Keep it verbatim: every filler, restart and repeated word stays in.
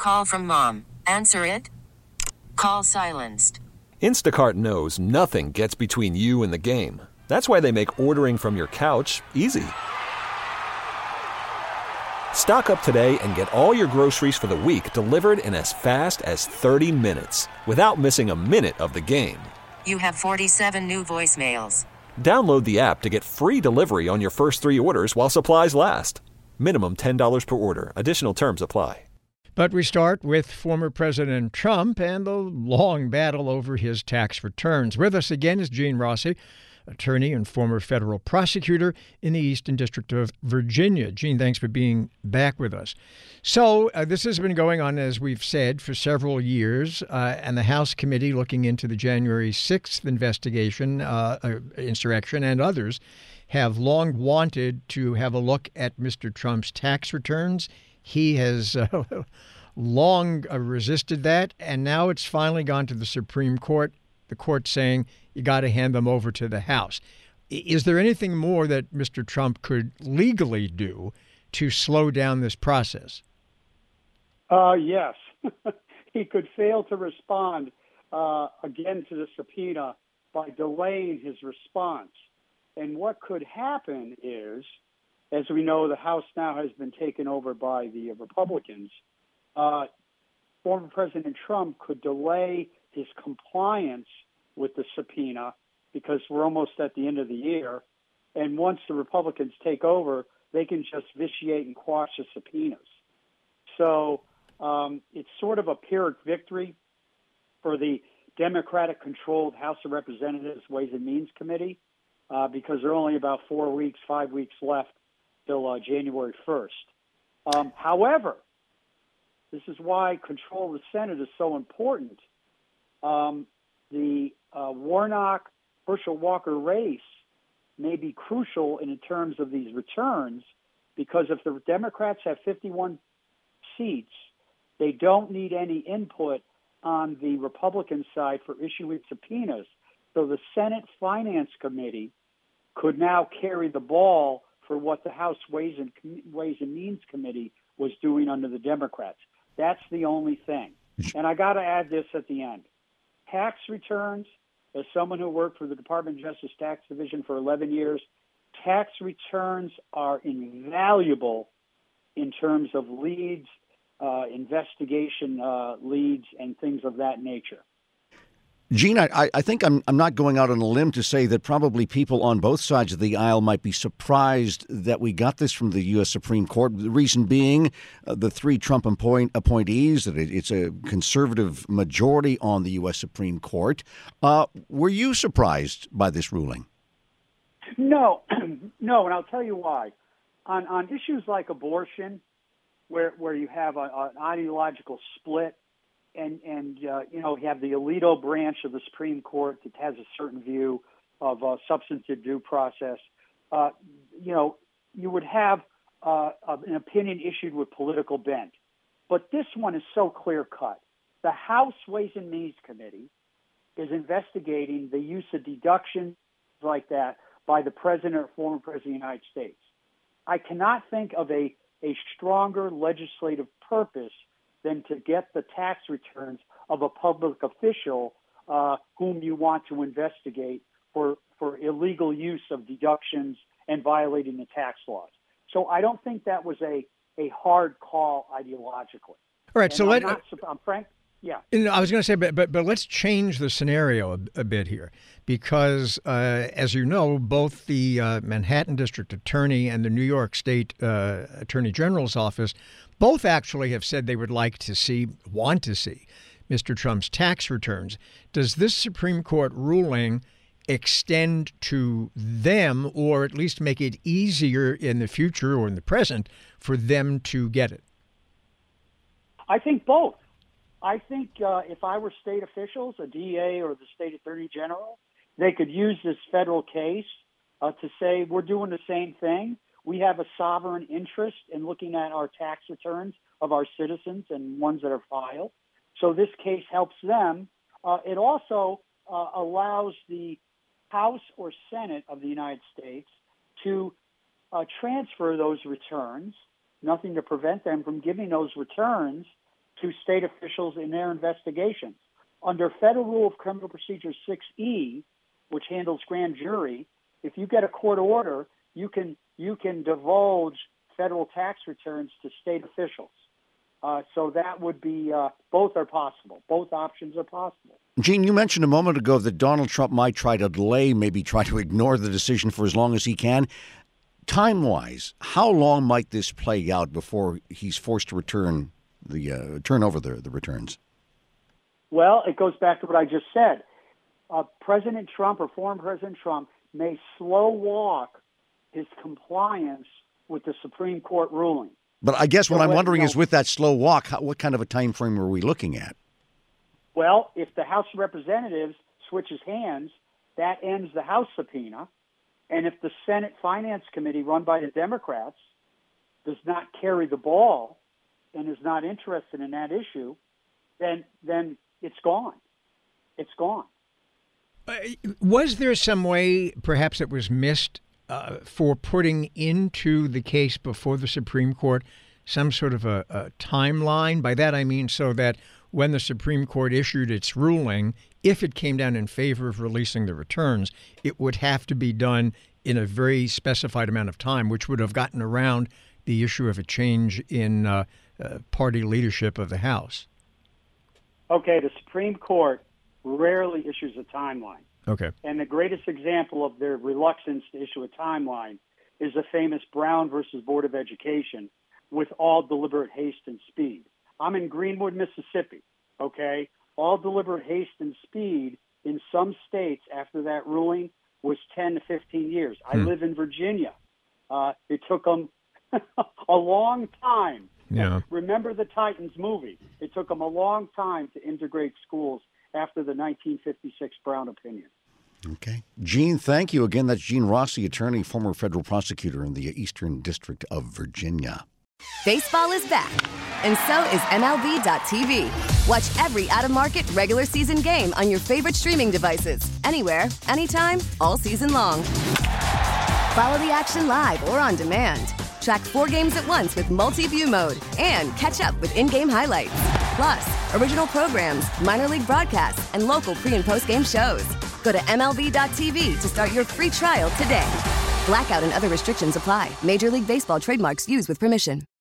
Call from mom. Answer it. Call silenced. Instacart knows nothing gets between you and the game. That's why they make ordering from your couch easy. Stock up today and get all your groceries for the week delivered in as fast as thirty minutes without missing a minute of the game. You have forty-seven new voicemails. Download the app to get free delivery on your first three orders while supplies last. Minimum ten dollars per order. Additional terms apply. But we start with former President Trump and the long battle over his tax returns. With us again is Gene Rossi, attorney and former federal prosecutor in the Eastern District of Virginia. Gene, thanks for being back with us. So uh, this has been going on, as we've said, for several years, uh, and the House committee looking into the January sixth investigation, uh, uh, insurrection, and others have long wanted to have a look at Mister Trump's tax returns. He has uh, long uh, resisted that, and now it's finally gone to the Supreme Court, the court saying you got to hand them over to the House. Is there anything more that Mister Trump could legally do to slow down this process? Uh, yes. He could fail to respond uh, again to the subpoena by delaying his response. And what could happen is, as we know, the House now has been taken over by the Republicans. Uh, former President Trump could delay his compliance with the subpoena because we're almost at the end of the year. And once the Republicans take over, they can just vitiate and quash the subpoenas. So um, it's sort of a Pyrrhic victory for the Democratic-controlled House of Representatives Ways and Means Committee uh, because there are only about four weeks, five weeks left till uh, January first. Um, however, this is why control of the Senate is so important. Um, the uh, Warnock-Herschel Walker race may be crucial in terms of these returns because if the Democrats have fifty-one seats, they don't need any input on the Republican side for issuing subpoenas. So the Senate Finance Committee could now carry the ball for what the House Ways and Ways and Means Committee was doing under the Democrats. That's the only thing. And I got to add this at the end. Tax returns, as someone who worked for the Department of Justice Tax Division for eleven years, tax returns are invaluable in terms of leads, uh, investigation uh, leads, and things of that nature. Gene, I, I think I'm I'm not going out on a limb to say that probably people on both sides of the aisle might be surprised that we got this from the U S Supreme Court. The reason being uh, the three Trump appoint, appointees, that it, it's a conservative majority on the U S Supreme Court. Uh, were you surprised by this ruling? No, no, and I'll tell you why. On on issues like abortion, where where you have a, an ideological split, and, and uh, you know, you have the Alito branch of the Supreme Court that has a certain view of uh, substantive due process, uh, you know, you would have uh, an opinion issued with political bent. But this one is so clear-cut. The House Ways and Means Committee is investigating the use of deductions like that by the president or former president of the United States. I cannot think of a, a stronger legislative purpose than to get the tax returns of a public official uh, whom you want to investigate for, for illegal use of deductions and violating the tax laws. So I don't think that was a, a hard call ideologically. All right, and so I'm let not, I'm frank. Yeah. I was going to say, but, but but let's change the scenario a, a bit here, because uh, as you know, both the uh, Manhattan District Attorney and the New York State uh, Attorney General's office both actually have said they would like to see, want to see, Mister Trump's tax returns. Does this Supreme Court ruling extend to them, or at least make it easier in the future or in the present for them to get it? I think both. I think uh, if I were state officials, a D A or the state attorney general, they could use this federal case uh, to say we're doing the same thing. We have a sovereign interest in looking at our tax returns of our citizens and ones that are filed. So this case helps them. Uh, it also uh, allows the House or Senate of the United States to uh, transfer those returns, nothing to prevent them from giving those returns to state officials in their investigations. Under Federal Rule of Criminal Procedure six E, which handles grand jury, if you get a court order, you can you can divulge federal tax returns to state officials. Uh, so that would be, uh, both are possible. Both options are possible. Gene, you mentioned a moment ago that Donald Trump might try to delay, maybe try to ignore the decision for as long as he can. Time-wise, how long might this play out before he's forced to return the uh, turn over the, the returns? Well, it goes back to what I just said. Uh, President Trump or former President Trump may slow walk his compliance with the Supreme Court ruling. But I guess what so I'm what, wondering you know, is, with that slow walk, how, what kind of a time frame are we looking at? Well, if the House of Representatives switches hands, that ends the House subpoena. And if the Senate Finance Committee, run by the Democrats, does not carry the ball and is not interested in that issue, then then it's gone. It's gone. Uh, was there some way, perhaps it was missed, uh, for putting into the case before the Supreme Court some sort of a, a timeline? By that I mean so that when the Supreme Court issued its ruling, if it came down in favor of releasing the returns, it would have to be done in a very specified amount of time, which would have gotten around the issue of a change in uh, uh, party leadership of the House. Okay, the Supreme Court rarely issues a timeline. Okay. And the greatest example of their reluctance to issue a timeline is the famous Brown versus Board of Education with all deliberate haste and speed. I'm in Greenwood, Mississippi, okay? All deliberate haste and speed in some states after that ruling was ten to fifteen years. I Hmm. live in Virginia. Uh, it took them a long time. Yeah. Remember the Titans movie. It took them a long time to integrate schools after the nineteen fifty-six Brown opinion. Okay. Gene, thank you. Again, that's Gene Rossi, attorney, former federal prosecutor in the Eastern District of Virginia. Baseball is back, and so is M L B dot T V. Watch every out-of-market regular season game on your favorite streaming devices, anywhere, anytime, all season long. Follow the action live or on demand. Track four games at once with multi-view mode and catch up with in-game highlights. Plus, original programs, minor league broadcasts, and local pre- and post-game shows. Go to M L B dot T V to start your free trial today. Blackout and other restrictions apply. Major League Baseball trademarks used with permission.